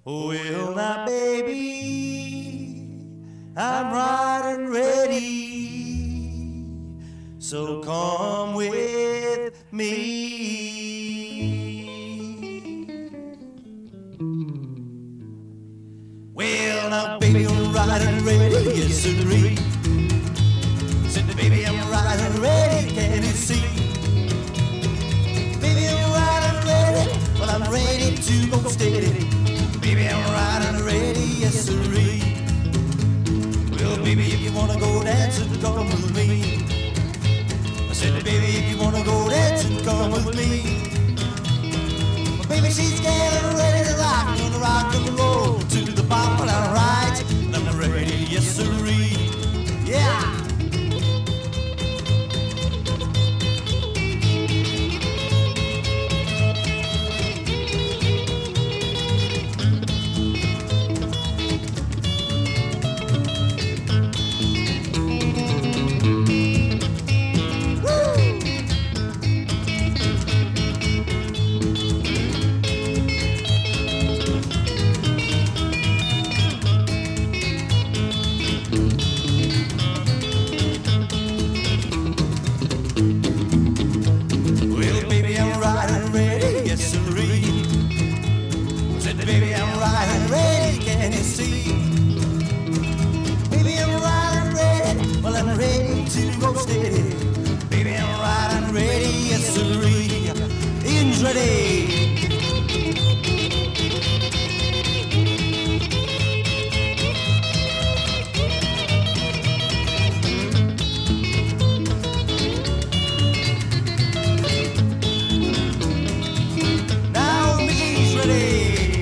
Well, now, baby, I'm right and ready, so come with me. Well, now, baby, I'm right and ready, yes, sirree. Said, baby, I'm right and ready, can you see? Baby, I'm right and ready, well, I'm ready to go steady. Baby, I'm right and ready, yes, sirree. Well, baby, if you wanna go dancing, come with me. I said, baby, if you wanna go dancing, come with me. Well, baby, she's getting ready to rock and roll to the bop and I'm right, and I'm ready, yes, sirree. Yeah. Baby, I'm right and ready, can you see? Baby, I'm right and ready, well, I'm ready to go steady. Baby, I'm right and ready, yes, sirree. In's ready. Now Mickey's ready.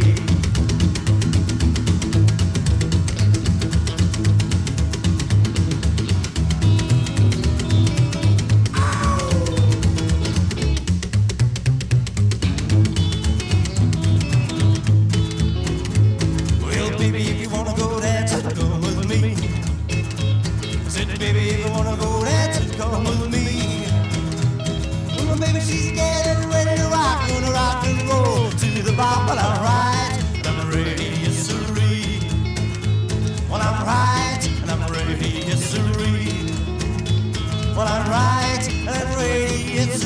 Baby, if you wanna go dancing, come with me. I said, baby, if you wanna go dancing, come with me. Well, baby, she's getting ready to rock and roll to the bop, but I'm right, and I'm ready, yes, sirree. Well, I'm right, and I'm ready, yes, sirree. Well, I'm right, and I'm ready, yes,